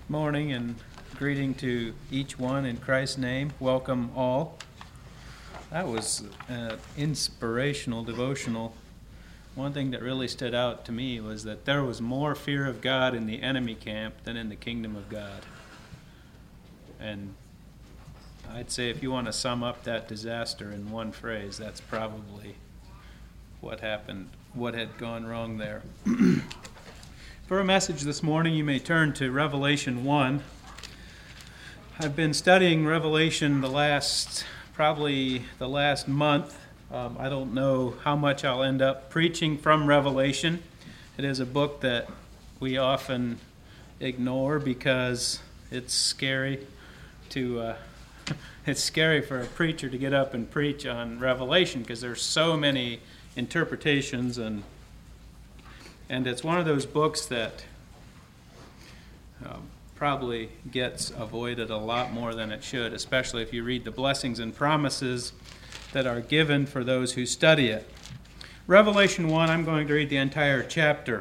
Morning and greeting to each one in Christ's name. Welcome all. That was an inspirational devotional. One thing that really stood out to me was that there was more fear of God in the enemy camp than in the kingdom of God. And I'd say if you want to sum up that disaster in one phrase, that's probably what happened, what had gone wrong there. For a message this morning, you may turn to Revelation 1. I've been studying Revelation probably the last month. I don't know how much I'll end up preaching from Revelation. It is a book that we often ignore because it's scary it's scary for a preacher to get up and preach on Revelation because there's so many interpretations and it's one of those books that probably gets avoided a lot more than it should, especially if you read the blessings and promises that are given for those who study it. Revelation 1, I'm going to read the entire chapter.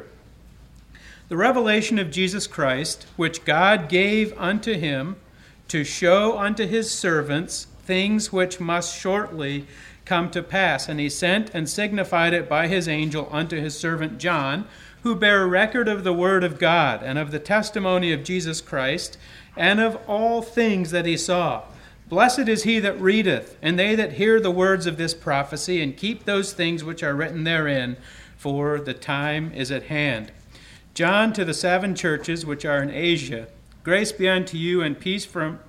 The revelation of Jesus Christ, which God gave unto him to show unto his servants things which must shortly come to pass. And he sent and signified it by his angel unto his servant John, who bare record of the word of God, and of the testimony of Jesus Christ, and of all things that he saw. Blessed is he that readeth, and they that hear the words of this prophecy, and keep those things which are written therein, for the time is at hand. John, to the 7 churches which are in Asia, grace be unto you, and peace from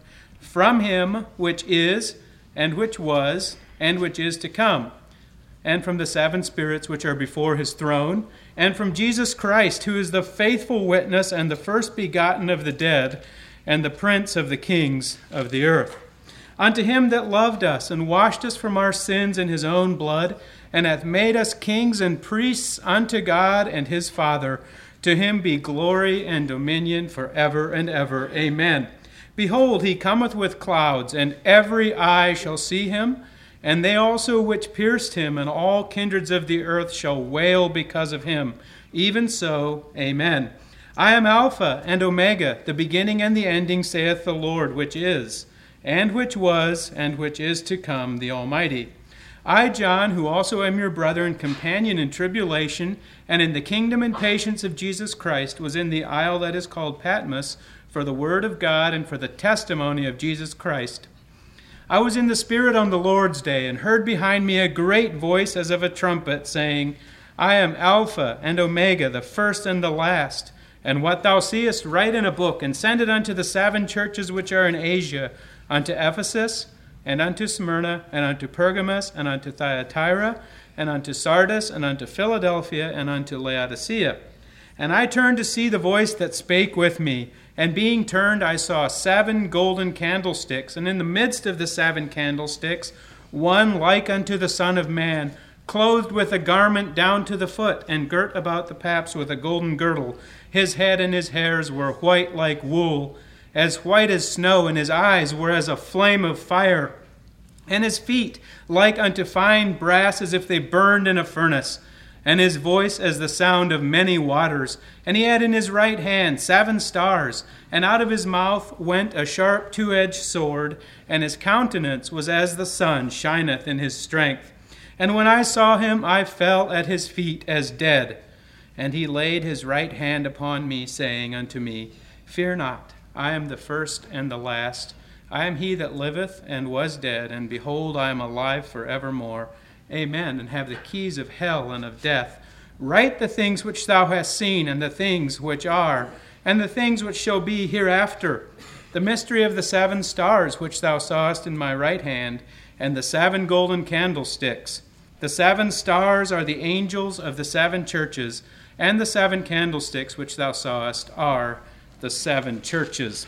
him which is, and which was, and which is to come, and from the 7 spirits which are before his throne, and from Jesus Christ, who is the faithful witness and the first begotten of the dead, and the prince of the kings of the earth. Unto him that loved us, and washed us from our sins in his own blood, and hath made us kings and priests unto God and his Father, to him be glory and dominion forever and ever. Amen. Behold, he cometh with clouds, and every eye shall see him, and they also which pierced him, and all kindreds of the earth shall wail because of him. Even so, amen. I am Alpha and Omega, the beginning and the ending, saith the Lord, which is, and which was, and which is to come, the Almighty. I, John, who also am your brother and companion in tribulation, and in the kingdom and patience of Jesus Christ, was in the isle that is called Patmos, for the word of God and for the testimony of Jesus Christ. I was in the Spirit on the Lord's day, and heard behind me a great voice as of a trumpet, saying, I am Alpha and Omega, the first and the last. And what thou seest, write in a book, and send it unto the 7 churches which are in Asia, unto Ephesus, and unto Smyrna, and unto Pergamos, and unto Thyatira, and unto Sardis, and unto Philadelphia, and unto Laodicea. And I turned to see the voice that spake with me, and being turned, I saw 7 golden candlesticks, and in the midst of the 7 candlesticks, one like unto the Son of Man, clothed with a garment down to the foot, and girt about the paps with a golden girdle. His head and his hairs were white like wool, as white as snow, and his eyes were as a flame of fire, and his feet like unto fine brass, as if they burned in a furnace, and his voice as the sound of many waters. And he had in his right hand 7 stars, and out of his mouth went a sharp 2-edged sword, and his countenance was as the sun shineth in his strength. And when I saw him, I fell at his feet as dead. And he laid his right hand upon me, saying unto me, Fear not, I am the first and the last. I am he that liveth and was dead, and behold, I am alive forevermore. Amen. And have the keys of hell and of death. Write the things which thou hast seen, and the things which are, and the things which shall be hereafter. The mystery of the 7 stars which thou sawest in my right hand, and the 7 golden candlesticks. The 7 stars are the angels of the 7 churches, and the 7 candlesticks which thou sawest are the 7 churches.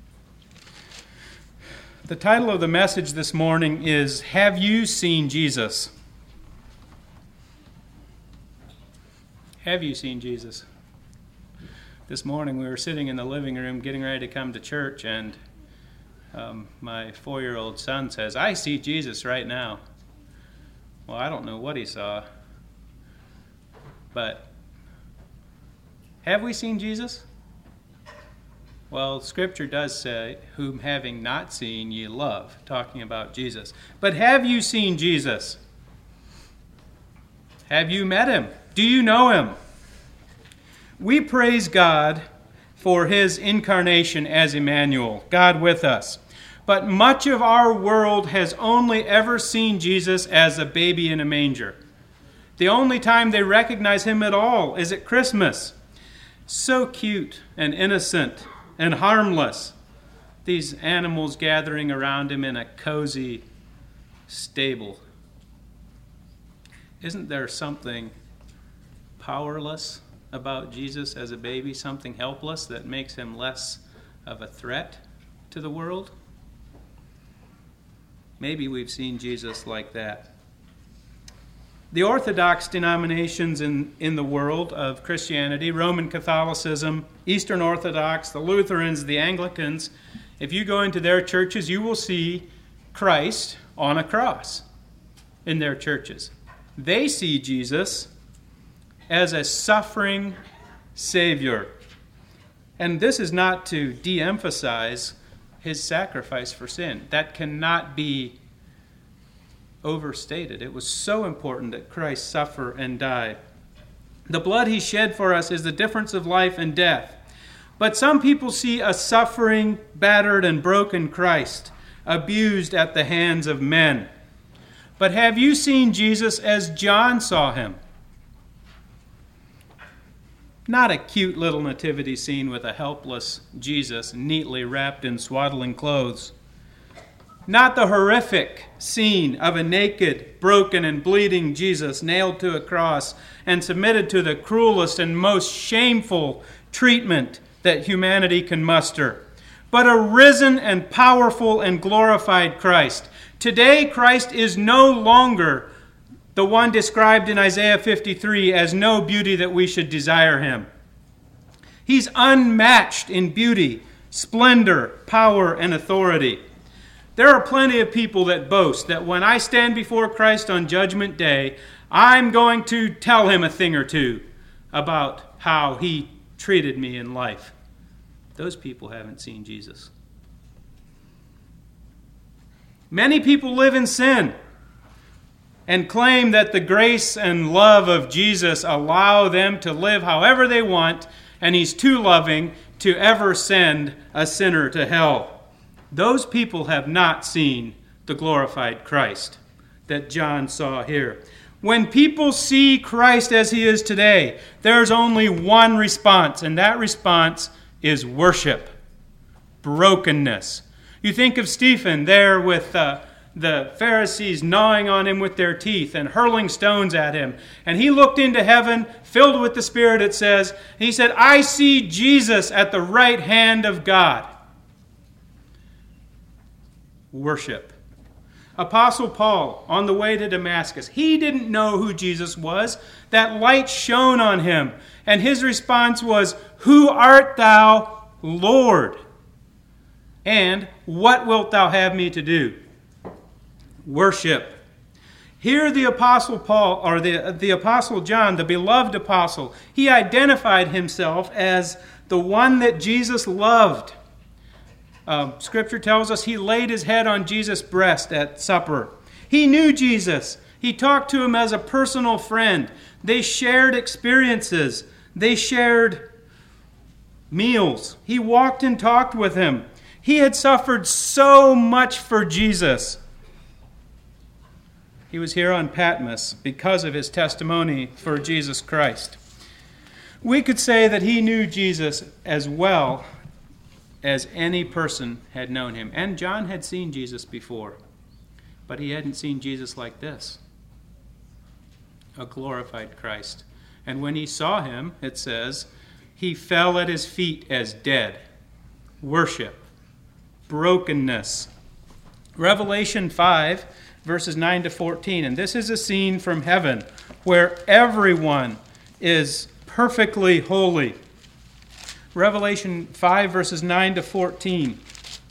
The title of the message this morning is, Have You Seen Jesus? Have you seen Jesus? This morning we were sitting in the living room getting ready to come to church, and my 4-year-old son says, I see Jesus right now. Well, I don't know what he saw, but have we seen Jesus? Well, Scripture does say, whom having not seen ye love, talking about Jesus. But have you seen Jesus? Have you met him? Do you know him? We praise God for his incarnation as Emmanuel, God with us. But much of our world has only ever seen Jesus as a baby in a manger. The only time they recognize him at all is at Christmas. So cute and innocent and harmless. These animals gathering around him in a cozy stable. Isn't there something powerless about Jesus as a baby, something helpless that makes him less of a threat to the world? Maybe we've seen Jesus like that. The Orthodox denominations in the world of Christianity, Roman Catholicism, Eastern Orthodox, the Lutherans, the Anglicans, if you go into their churches, you will see Christ on a cross in their churches. They see Jesus as a suffering Savior. And this is not to de-emphasize his sacrifice for sin. That cannot be overstated. It was so important that Christ suffer and die. The blood he shed for us is the difference of life and death. But some people see a suffering, battered, and broken Christ, abused at the hands of men. But have you seen Jesus as John saw him? Not a cute little nativity scene with a helpless Jesus neatly wrapped in swaddling clothes. Not the horrific scene of a naked, broken, and bleeding Jesus nailed to a cross and submitted to the cruelest and most shameful treatment that humanity can muster, but a risen and powerful and glorified Christ. Today, Christ is no longer the one described in Isaiah 53 as no beauty that we should desire him. He's unmatched in beauty, splendor, power, and authority. There are plenty of people that boast that when I stand before Christ on Judgment Day, I'm going to tell him a thing or two about how he treated me in life. Those people haven't seen Jesus. Many people live in sin and claim that the grace and love of Jesus allow them to live however they want, and he's too loving to ever send a sinner to hell. Those people have not seen the glorified Christ that John saw here. When people see Christ as he is today, there's only one response, and that response is worship, brokenness. You think of Stephen there with the Pharisees gnawing on him with their teeth and hurling stones at him. And he looked into heaven, filled with the Spirit, it says, and he said, I see Jesus at the right hand of God. Worship. Apostle Paul, on the way to Damascus, he didn't know who Jesus was. That light shone on him, and his response was, Who art thou, Lord? And what wilt thou have me to do? Worship. Here the Apostle Paul, or the Apostle John, the beloved apostle, he identified himself as the one that Jesus loved. Scripture tells us he laid his head on Jesus' breast at supper. He knew Jesus. He talked to him as a personal friend. They shared experiences. They shared meals. He walked and talked with him. He had suffered so much for Jesus. He was here on Patmos because of his testimony for Jesus Christ. We could say that he knew Jesus as well as any person had known him. And John had seen Jesus before, but he hadn't seen Jesus like this, a glorified Christ. And when he saw him, it says, he fell at his feet as dead. Worship, brokenness. Revelation 5, verses 9 to 14. And this is a scene from heaven where everyone is perfectly holy. Revelation 5, verses 9 to 14.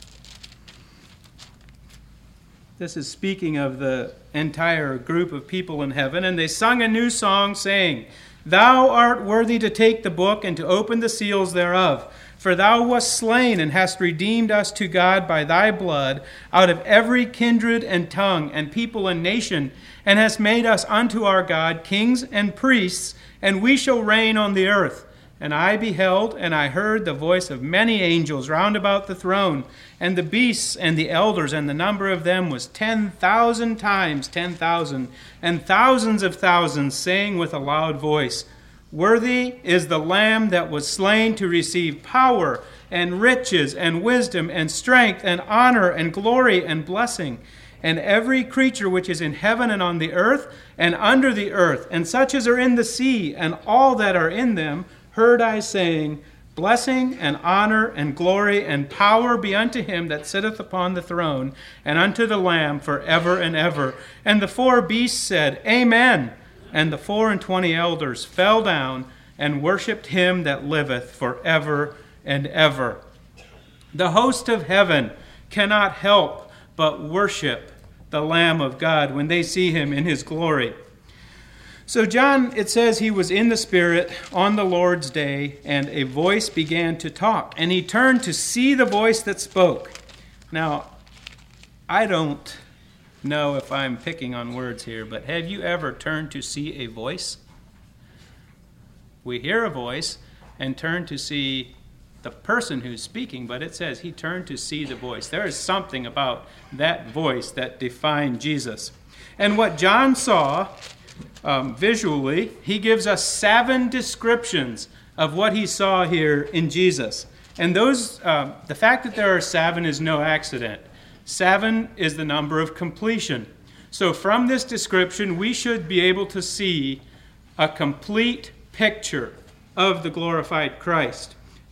This is speaking of the entire group of people in heaven. And they sung a new song, saying, Thou art worthy to take the book and to open the seals thereof. For thou wast slain, and hast redeemed us to God by thy blood out of every kindred and tongue and people and nation, and hast made us unto our God kings and priests, and we shall reign on the earth. And I beheld, and I heard the voice of many angels round about the throne, and the beasts and the elders, and the number of them was 10,000 times 10,000, and thousands of thousands, saying with a loud voice, Worthy is the Lamb that was slain to receive power and riches and wisdom and strength and honor and glory and blessing. And every creature which is in heaven and on the earth and under the earth, and such as are in the sea, and all that are in them, heard I saying, Blessing and honor and glory and power be unto him that sitteth upon the throne, and unto the Lamb forever and ever. And the four beasts said, Amen. And the 24 elders fell down and worshipped him that liveth forever and ever. The host of heaven cannot help but worship the Lamb of God when they see him in his glory. So John, it says he was in the Spirit on the Lord's day, and a voice began to talk. And he turned to see the voice that spoke. Now, I don't know if I'm picking on words here, but have you ever turned to see a voice? We hear a voice and turn to see the person who's speaking, but it says he turned to see the voice. There is something about that voice that defined Jesus. And what John saw visually, he gives us 7 descriptions of what he saw here in Jesus. And those, the fact that there are 7 is no accident. 7 is the number of completion. So from this description, we should be able to see a complete picture of the glorified Christ.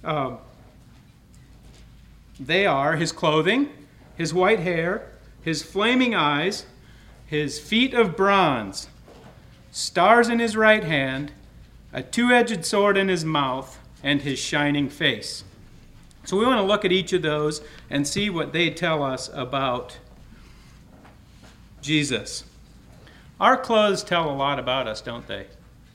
They are his clothing, his white hair, his flaming eyes, his feet of bronze, stars in his right hand, a 2-edged sword in his mouth, and his shining face. So we want to look at each of those and see what they tell us about Jesus. Our clothes tell a lot about us, don't they?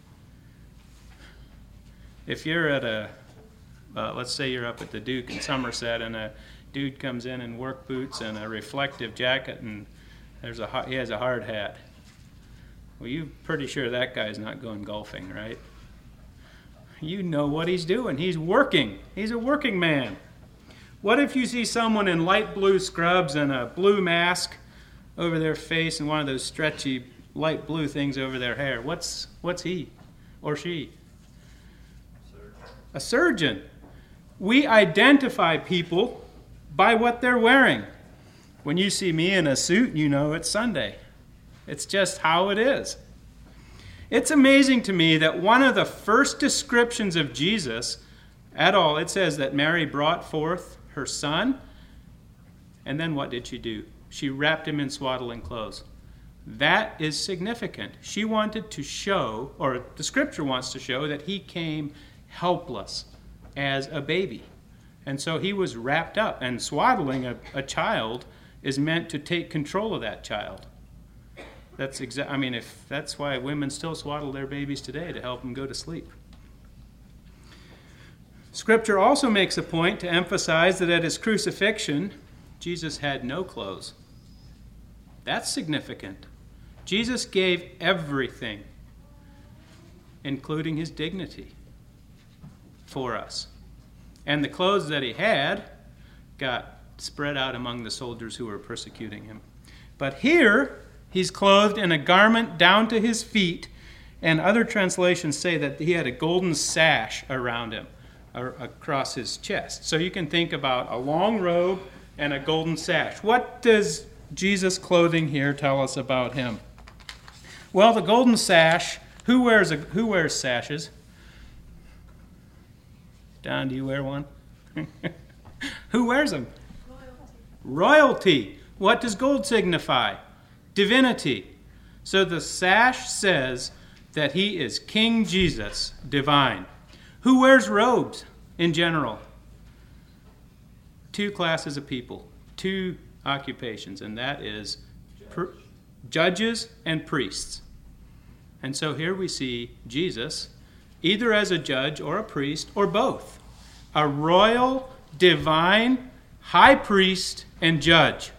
If you're at let's say you're up at the Duke in Somerset, and a dude comes in work boots and a reflective jacket, and he has a hard hat. Well, you're pretty sure that guy's not going golfing, right? You know what he's doing. He's working. He's a working man. What if you see someone in light blue scrubs and a blue mask over their face and one of those stretchy light blue things over their hair? What's he or she? A surgeon. We identify people by what they're wearing. When you see me in a suit, you know it's Sunday. It's just how it is. It's amazing to me that one of the first descriptions of Jesus at all, it says that Mary brought forth her son, and then what did she do? She wrapped him in swaddling clothes. That is significant. She wanted to show, or the scripture wants to show, that he came helpless as a baby. And so he was wrapped up, and swaddling a child is meant to take control of that child. If that's why women still swaddle their babies today, to help them go to sleep. Scripture also makes a point to emphasize that at his crucifixion, Jesus had no clothes. That's significant. Jesus gave everything, including his dignity, for us. And the clothes that he had got spread out among the soldiers who were persecuting him. But here, he's clothed in a garment down to his feet, and other translations say that he had a golden sash around him, or across his chest. So you can think about a long robe and a golden sash. What does Jesus' clothing here tell us about him? Well, the golden sash, who wears sashes? Don, do you wear one? Who wears them? Royalty. What does gold signify? Divinity. So the sash says that he is King Jesus, divine. Who wears robes in general? 2 classes of people, 2 occupations, and that is judges and priests. And so here we see Jesus either as a judge or a priest or both. a royal, divine high priest and judge.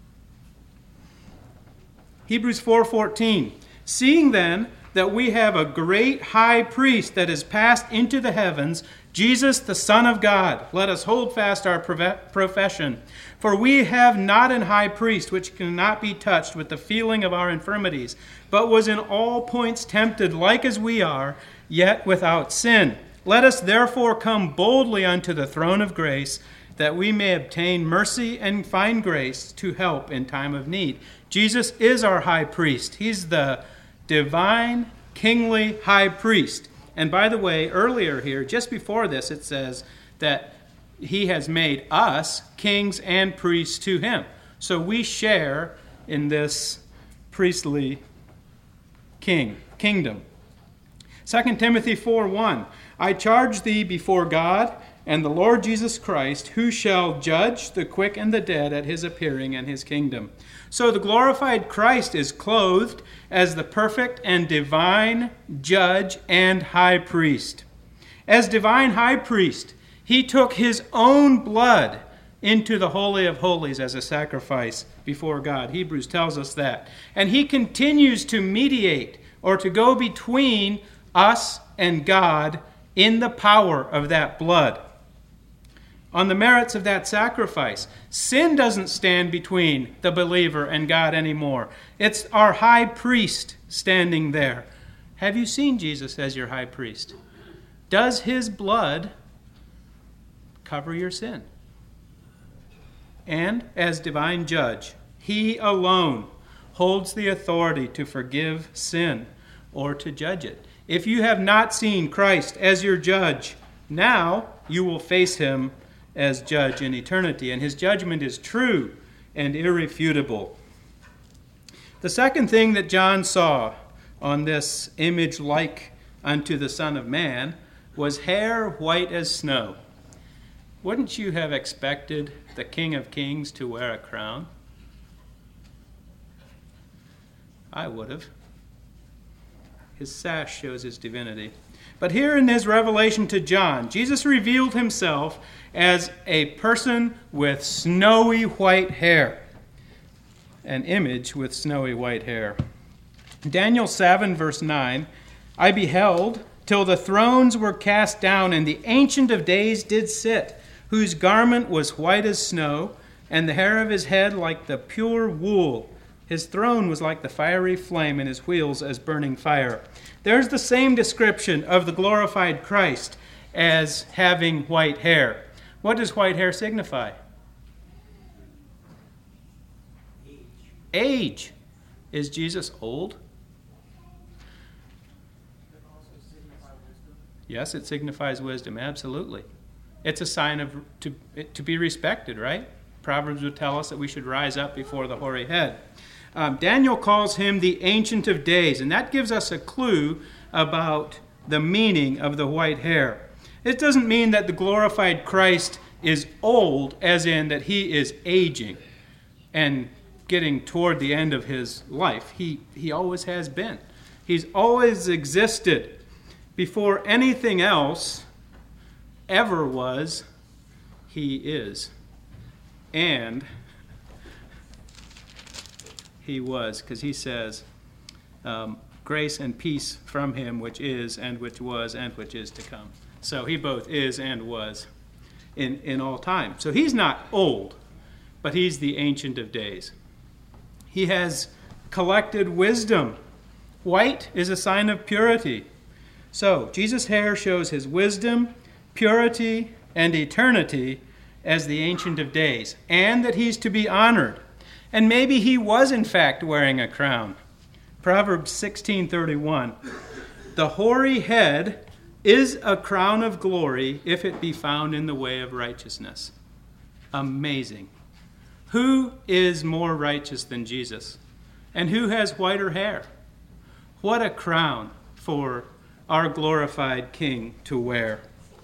Hebrews 4:14. Seeing then that we have a great high priest that is passed into the heavens, Jesus, the Son of God, let us hold fast our profession. For we have not an high priest which cannot be touched with the feeling of our infirmities, but was in all points tempted like as we are, yet without sin. Let us therefore come boldly unto the throne of grace, that we may obtain mercy and find grace to help in time of need. Jesus is our high priest. He's the divine, kingly high priest. And by the way, earlier here, just before this, it says that he has made us kings and priests to him. So we share in this priestly kingdom. 2 Timothy 4:1, I charge thee before God and the Lord Jesus Christ, who shall judge the quick and the dead at his appearing and his kingdom. So the glorified Christ is clothed as the perfect and divine judge and high priest. As divine high priest, he took his own blood into the Holy of Holies as a sacrifice before God. Hebrews tells us that. And he continues to mediate or to go between us and God in the power of that blood. On the merits of that sacrifice, sin doesn't stand between the believer and God anymore. It's our high priest standing there. Have you seen Jesus as your high priest? Does his blood cover your sin? And as divine judge, he alone holds the authority to forgive sin or to judge it. If you have not seen Christ as your judge, now you will face him as judge in eternity, and his judgment is true and irrefutable. The second thing that John saw on this image like unto the Son of Man was hair white as snow. Wouldn't you have expected the King of Kings to wear a crown? I would have. His sash shows his divinity. But here in his revelation to John, Jesus revealed himself as a person with snowy white hair. An image with snowy white hair. Daniel 7, verse 9, I beheld till the thrones were cast down, and the Ancient of Days did sit, whose garment was white as snow, and the hair of his head like the pure wool. His throne was like the fiery flame, and his wheels as burning fire. There's the same description of the glorified Christ as having white hair. What does white hair signify? Age. Is Jesus old? Yes, it signifies wisdom, absolutely. It's a sign of to be respected, right? Proverbs would tell us that we should rise up before the hoary head. Daniel calls him the Ancient of Days, and that gives us a clue about the meaning of the white hair. It doesn't mean that the glorified Christ is old, as in that he is aging and getting toward the end of his life. He always has been. He's always existed. Before anything else ever was, he is. And he was, because he says, grace and peace from him which is, and which was, and which is to come. So he both is and was in all time. So he's not old, but he's the Ancient of Days. He has collected wisdom. White is a sign of purity. So Jesus' hair shows his wisdom, purity, and eternity as the Ancient of Days, and that he's to be honored. And maybe he was in fact wearing a crown. Proverbs 16:31, the hoary head is a crown of glory if it be found in the way of righteousness. Amazing. Who is more righteous than Jesus? And who has whiter hair? What a crown for our glorified King to wear.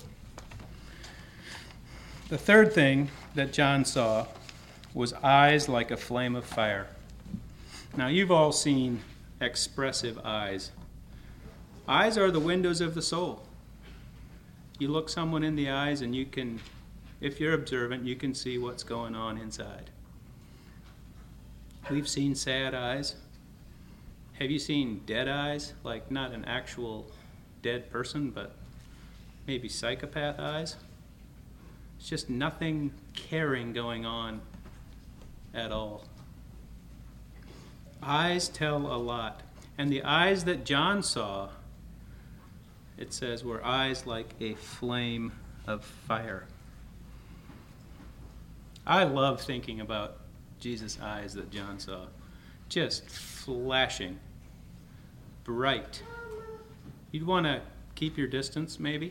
The third thing that John saw was eyes like a flame of fire. Now, you've all seen expressive eyes. Eyes are the windows of the soul. You look someone in the eyes and you can, if you're observant, you can see what's going on inside. We've seen sad eyes. Have you seen dead eyes? Like not an actual dead person, but maybe psychopath eyes? It's just nothing caring going on at all. Eyes tell a lot. And the eyes that John saw, it says, were eyes like a flame of fire. I love thinking about Jesus' eyes that John saw. Just flashing, bright. You'd want to keep your distance, maybe.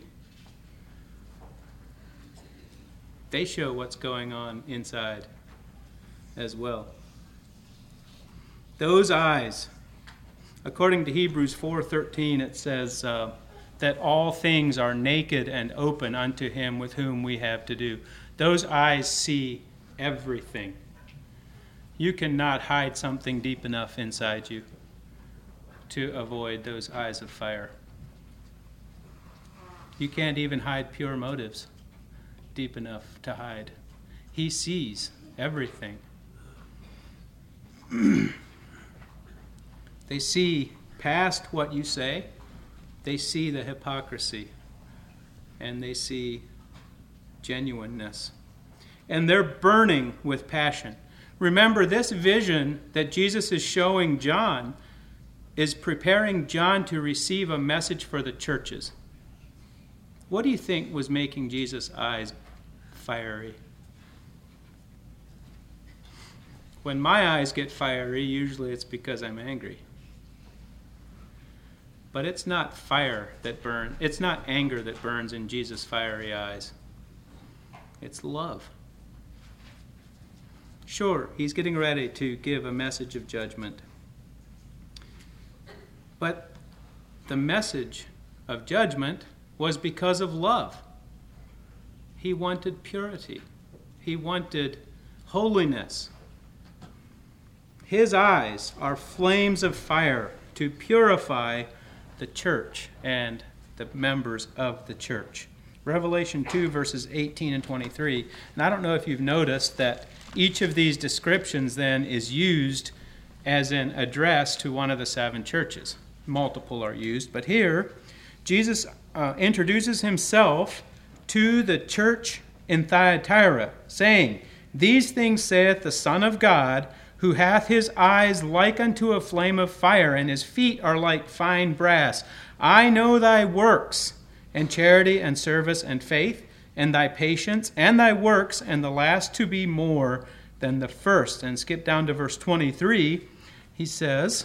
They show what's going on inside as well. Those eyes, according to Hebrews 4:13, it says that all things are naked and open unto him with whom we have to do. Those eyes see everything. You cannot hide something deep enough inside you to avoid those eyes of fire. You can't even hide pure motives deep enough to hide. He sees everything. They see past what you say. They see the hypocrisy. And they see genuineness. And they're burning with passion. Remember, this vision that Jesus is showing John is preparing John to receive a message for the churches. What do you think was making Jesus' eyes fiery? When my eyes get fiery, usually it's because I'm angry. But it's not fire that burns. It's not anger that burns in Jesus' fiery eyes. It's love. Sure, he's getting ready to give a message of judgment. But the message of judgment was because of love. He wanted purity. He wanted holiness. His eyes are flames of fire to purify the church and the members of the church. Revelation 2, verses 18 and 23. And I don't know if you've noticed that each of these descriptions then is used as an address to one of the seven churches. Multiple are used, but here Jesus introduces himself to the church in Thyatira, saying, "These things saith the Son of God, who hath his eyes like unto a flame of fire, and his feet are like fine brass. I know thy works, and charity, and service, and faith, and thy patience, and thy works, and the last to be more than the first." And skip down to verse 23. He says,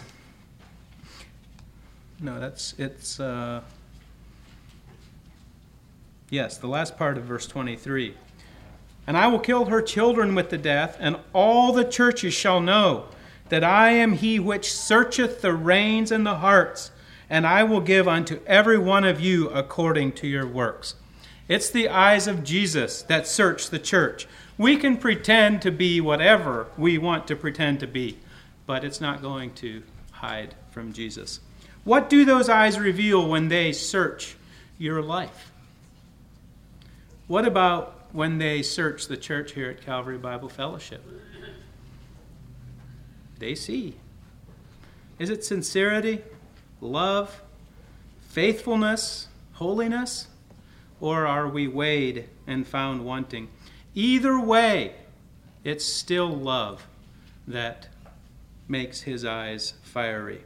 the last part of verse 23. "And I will kill her children with the death, and all the churches shall know that I am he which searcheth the reins and the hearts, and I will give unto every one of you according to your works." It's the eyes of Jesus that search the church. We can pretend to be whatever we want to pretend to be, but it's not going to hide from Jesus. What do those eyes reveal when they search your life? What about when they search the church here at Calvary Bible Fellowship? They see. Is it sincerity, love, faithfulness, holiness? Or are we weighed and found wanting? Either way, it's still love that makes his eyes fiery.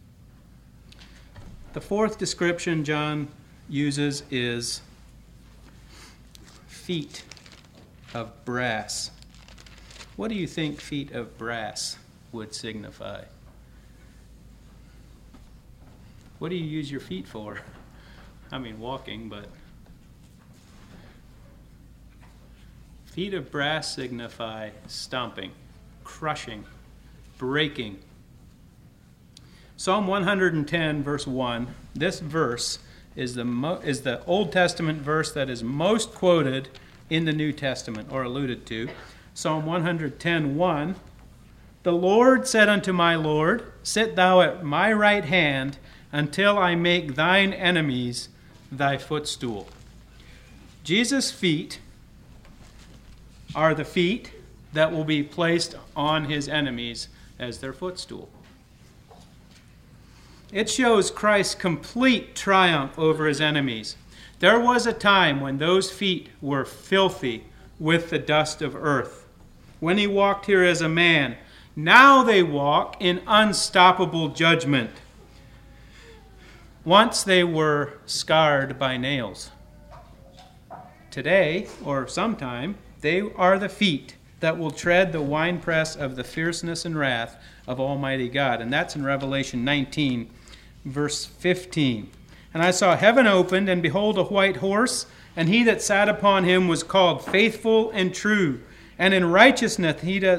The fourth description John uses is feet of brass. What do you think feet of brass would signify? What do you use your feet for? I mean, walking, but feet of brass signify stomping, crushing, breaking. Psalm 110, verse 1, this verse is the Old Testament verse that is most quoted in the New Testament, or alluded to. Psalm 110:1, "The Lord said unto my Lord, Sit thou at my right hand, until I make thine enemies thy footstool." Jesus' feet are the feet that will be placed on his enemies as their footstool. It shows Christ's complete triumph over his enemies. There was a time when those feet were filthy with the dust of earth, when he walked here as a man. Now they walk in unstoppable judgment. Once they were scarred by nails. Today, or sometime, they are the feet that will tread the winepress of the fierceness and wrath of Almighty God. And that's in Revelation 19, verse 15. And I saw heaven opened, and behold, a white horse, and he that sat upon him was called Faithful and True. And in righteousness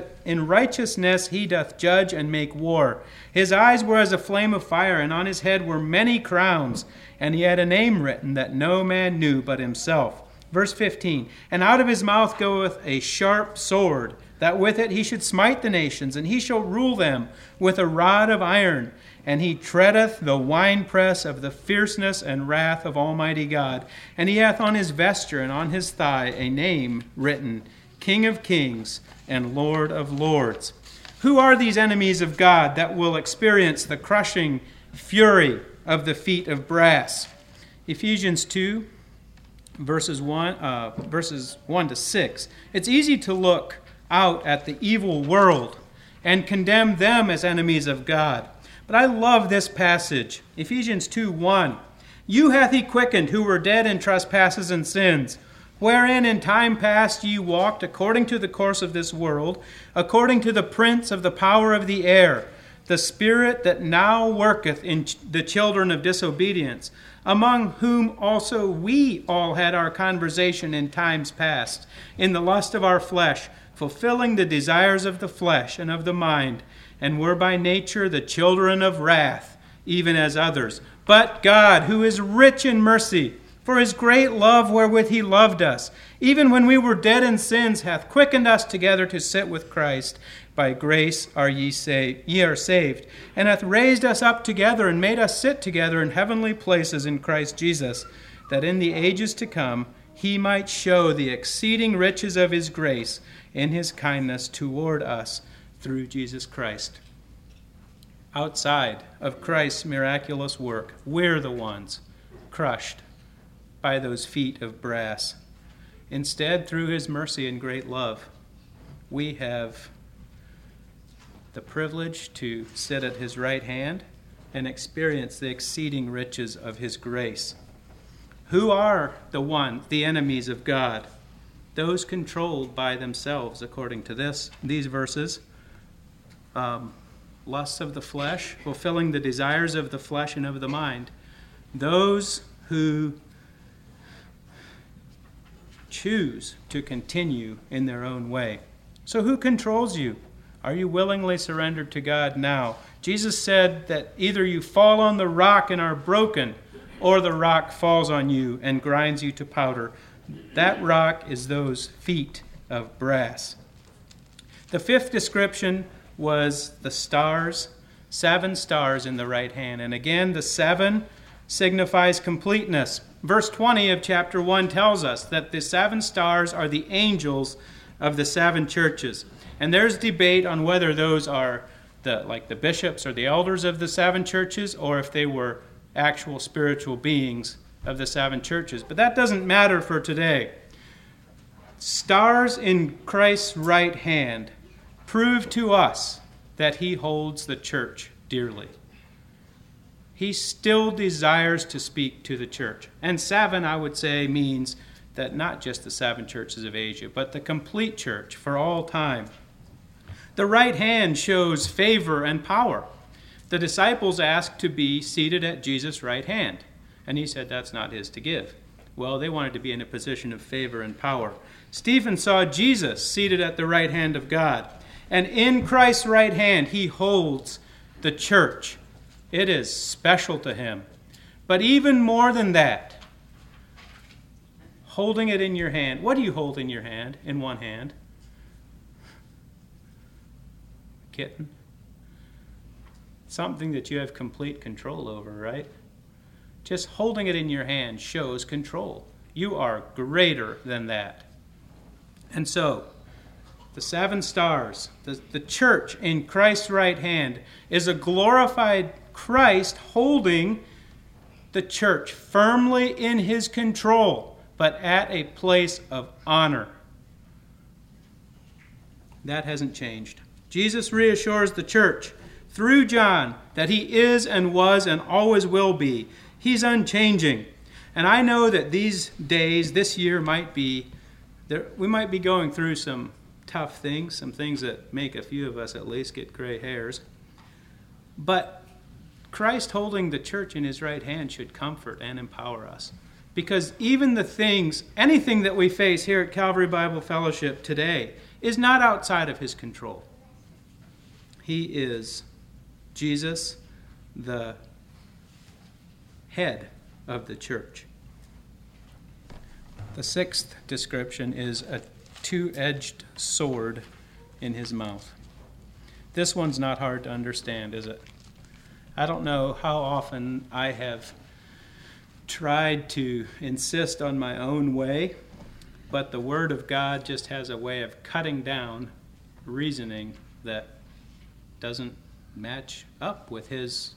he doth judge and make war. His eyes were as a flame of fire, and on his head were many crowns. And he had a name written that no man knew but himself. Verse 15, and out of his mouth goeth a sharp sword, that with it he should smite the nations, and he shall rule them with a rod of iron. And he treadeth the winepress of the fierceness and wrath of Almighty God. And he hath on his vesture and on his thigh a name written, King of Kings and Lord of Lords. Who are these enemies of God that will experience the crushing fury of the feet of brass? Ephesians 2, verses 1 to 6. It's easy to look out at the evil world and condemn them as enemies of God. But I love this passage. Ephesians 2:1. You hath he quickened who were dead in trespasses and sins, wherein in time past ye walked according to the course of this world, according to the prince of the power of the air, the spirit that now worketh in the children of disobedience, among whom also we all had our conversation in times past, in the lust of our flesh, fulfilling the desires of the flesh and of the mind, and were by nature the children of wrath, even as others. But God, who is rich in mercy, for his great love wherewith he loved us, even when we were dead in sins, hath quickened us together to sit with Christ. By grace are ye are saved, and hath raised us up together and made us sit together in heavenly places in Christ Jesus, that in the ages to come he might show the exceeding riches of his grace in his kindness toward us through Jesus Christ. Outside of Christ's miraculous work, we're the ones crushed by those feet of brass. Instead, through his mercy and great love, we have the privilege to sit at his right hand and experience the exceeding riches of his grace. Who are the enemies of God? Those controlled by themselves, according to these verses. Lusts of the flesh, fulfilling the desires of the flesh and of the mind. Those who choose to continue in their own way. So who controls you? Are you willingly surrendered to God now? Jesus said that either you fall on the rock and are broken, or the rock falls on you and grinds you to powder. That rock is those feet of brass. The fifth description was the stars, 7 stars in the right hand. And again, the 7 signifies completeness. Verse 20 of chapter 1 tells us that the 7 stars are the angels of the 7 churches. And there's debate on whether those are the bishops or the elders of the 7 churches, or if they were actual spiritual beings of the 7 churches. But that doesn't matter for today. Stars in Christ's right hand prove to us that he holds the church dearly. He still desires to speak to the church. And 7, I would say, means that not just the 7 churches of Asia, but the complete church for all time. The right hand shows favor and power. The disciples asked to be seated at Jesus' right hand, and he said that's not his to give. Well, they wanted to be in a position of favor and power. Stephen saw Jesus seated at the right hand of God, and in Christ's right hand he holds the church. It is special to him. But even more than that, holding it in your hand. What do you hold in your hand, in one hand? Kitten. Something that you have complete control over, right? Just holding it in your hand shows control. You are greater than that. And so, the 7 stars, the church in Christ's right hand, is a glorified Christ holding the church firmly in his control, but at a place of honor. That hasn't changed. Jesus reassures the church through John that he is and was and always will be. He's unchanging. And I know that these days, this year we might be going through some tough things, some things that make a few of us at least get gray hairs. But Christ holding the church in his right hand should comfort and empower us. Because even the things, anything that we face here at Calvary Bible Fellowship today is not outside of his control. He is Jesus, the head of the church. The 6th description is a 2-edged sword in his mouth. This one's not hard to understand, is it? I don't know how often I have tried to insist on my own way, but the Word of God just has a way of cutting down reasoning that doesn't match up with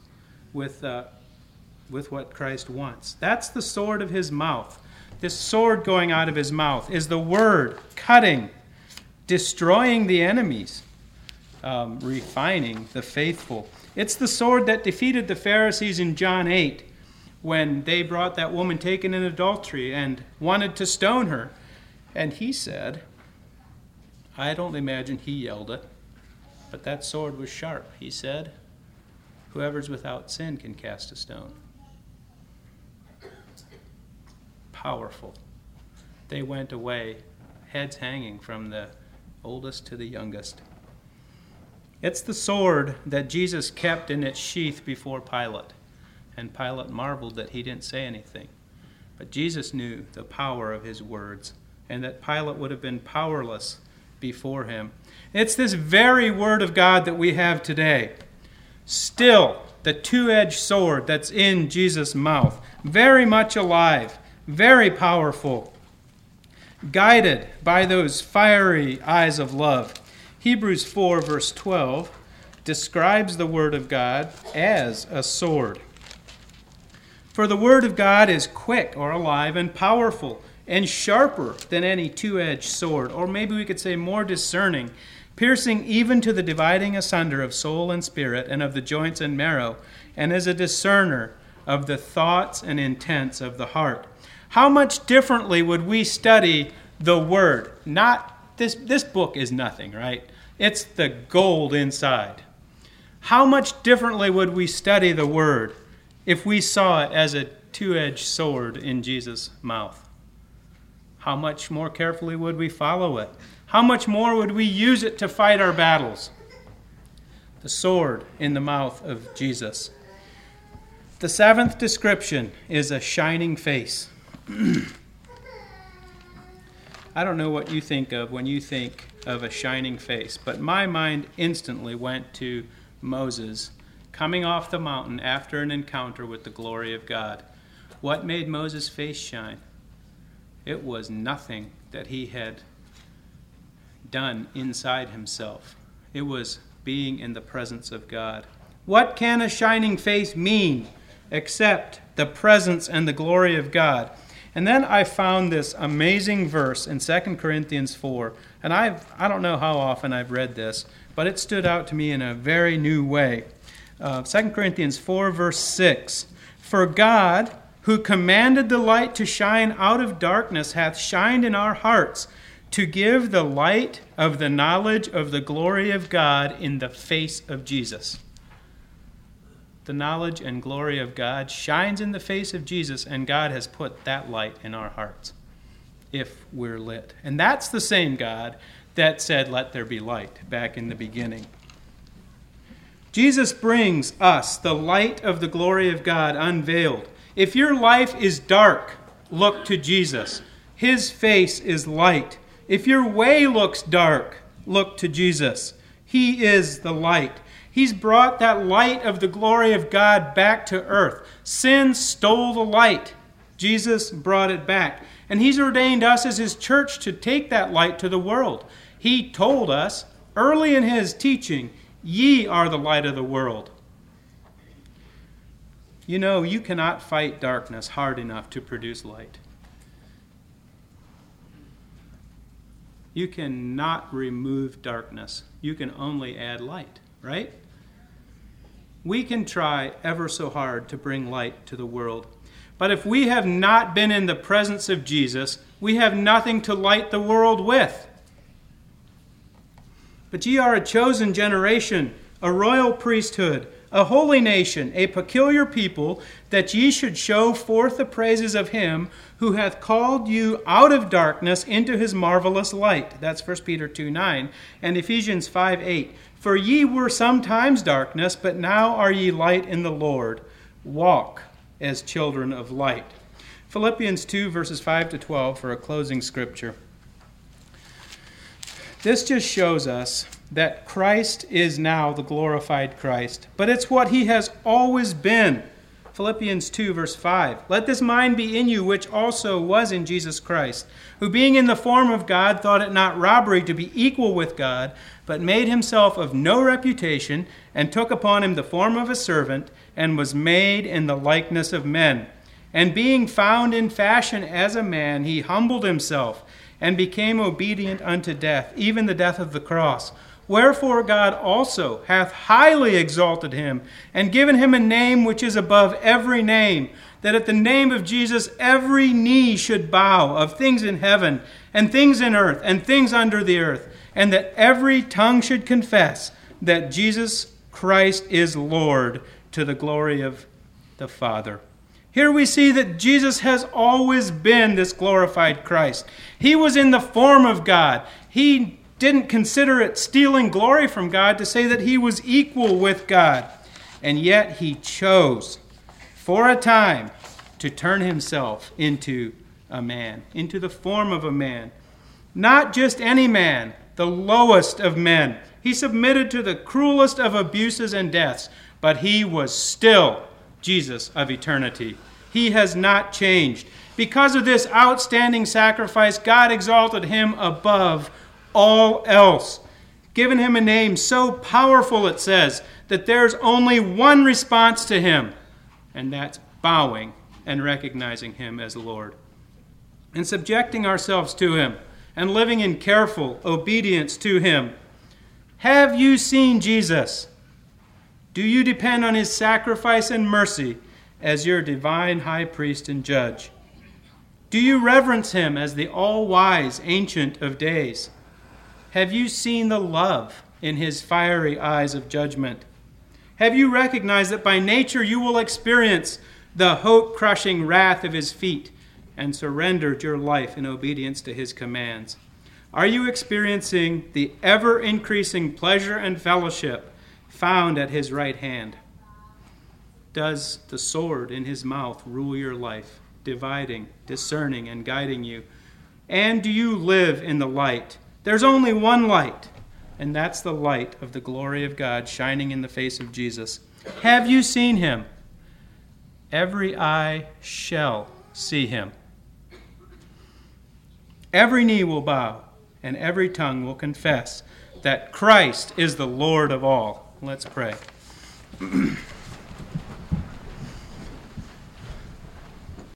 what Christ wants. That's the sword of his mouth. This sword going out of his mouth is the Word cutting, destroying the enemies, refining the faithful. It's the sword that defeated the Pharisees in John 8 when they brought that woman taken in adultery and wanted to stone her. And he said, I don't imagine he yelled it, but that sword was sharp. He said, whoever's without sin can cast a stone. Powerful. They went away, heads hanging from the oldest to the youngest. It's the sword that Jesus kept in its sheath before Pilate, and Pilate marveled that he didn't say anything. But Jesus knew the power of his words, and that Pilate would have been powerless before him. It's this very Word of God that we have today. Still, the 2-edged sword that's in Jesus' mouth, very much alive, very powerful, guided by those fiery eyes of love. Hebrews 4, verse 12, describes the Word of God as a sword. For the Word of God is quick or alive and powerful and sharper than any 2-edged sword, or maybe we could say more discerning, piercing even to the dividing asunder of soul and spirit and of the joints and marrow, and is a discerner of the thoughts and intents of the heart. How much differently would we study the Word? Not this book is nothing, right? It's the gold inside. How much differently would we study the Word if we saw it as a 2-edged sword in Jesus' mouth? How much more carefully would we follow it? How much more would we use it to fight our battles? The sword in the mouth of Jesus. The 7th description is a shining face. I don't know what you think of when you think of a shining face, but my mind instantly went to Moses coming off the mountain after an encounter with the glory of God. What made Moses' face shine? It was nothing that he had done inside himself. It was being in the presence of God. What can a shining face mean except the presence and the glory of God? And then I found this amazing verse in 2 Corinthians 4. And I don't know how often I've read this, but it stood out to me in a very new way. 2 Corinthians 4, verse 6. For God, who commanded the light to shine out of darkness, hath shined in our hearts to give the light of the knowledge of the glory of God in the face of Jesus. The knowledge and glory of God shines in the face of Jesus, and God has put that light in our hearts if we're lit. And that's the same God that said, let there be light, back in the beginning. Jesus brings us the light of the glory of God unveiled. If your life is dark, look to Jesus. His face is light. If your way looks dark, look to Jesus. He is the light. He's brought that light of the glory of God back to earth. Sin stole the light. Jesus brought it back. And he's ordained us as his church to take that light to the world. He told us early in his teaching, "Ye are the light of the world." You know, you cannot fight darkness hard enough to produce light. You cannot remove darkness. You can only add light, right? We can try ever so hard to bring light to the world. But if we have not been in the presence of Jesus, we have nothing to light the world with. But ye are a chosen generation, a royal priesthood, a holy nation, a peculiar people, that ye should show forth the praises of him who hath called you out of darkness into his marvelous light. That's 1 Peter 2:9 and Ephesians 5:8. For ye were sometimes darkness, but now are ye light in the Lord. Walk as children of light. Philippians 2 verses 5 to 12 for a closing scripture. This just shows us that Christ is now the glorified Christ, but it's what he has always been. Philippians 2 verse 5. Let this mind be in you, which also was in Jesus Christ, who being in the form of God thought it not robbery to be equal with God, but made himself of no reputation, and took upon him the form of a servant, and was made in the likeness of men. And being found in fashion as a man, he humbled himself, and became obedient unto death, even the death of the cross. Wherefore God also hath highly exalted him, and given him a name which is above every name, that at the name of Jesus every knee should bow, of things in heaven, and things in earth, and things under the earth, and that every tongue should confess that Jesus Christ is Lord, to the glory of the Father. Here we see that Jesus has always been this glorified Christ. He was in the form of God. He didn't consider it stealing glory from God to say that he was equal with God. And yet he chose for a time to turn himself into a man, into the form of a man. Not just any man, the lowest of men. He submitted to the cruelest of abuses and deaths, but he was still Jesus of eternity. He has not changed. Because of this outstanding sacrifice, God exalted him above all else, given him a name so powerful, it says, that there's only one response to him, and that's bowing and recognizing him as Lord, and subjecting ourselves to him, and living in careful obedience to him. Have you seen Jesus? Do you depend on his sacrifice and mercy as your divine high priest and judge? Do you reverence him as the all-wise Ancient of Days? Have you seen the love in his fiery eyes of judgment? Have you recognized that by nature you will experience the hope-crushing wrath of his feet and surrendered your life in obedience to his commands? Are you experiencing the ever-increasing pleasure and fellowship found at his right hand? Does the sword in his mouth rule your life, dividing, discerning, and guiding you? And do you live in the light? There's only one light, and that's the light of the glory of God shining in the face of Jesus. Have you seen him? Every eye shall see him. Every knee will bow, and every tongue will confess that Christ is the Lord of all. Let's pray.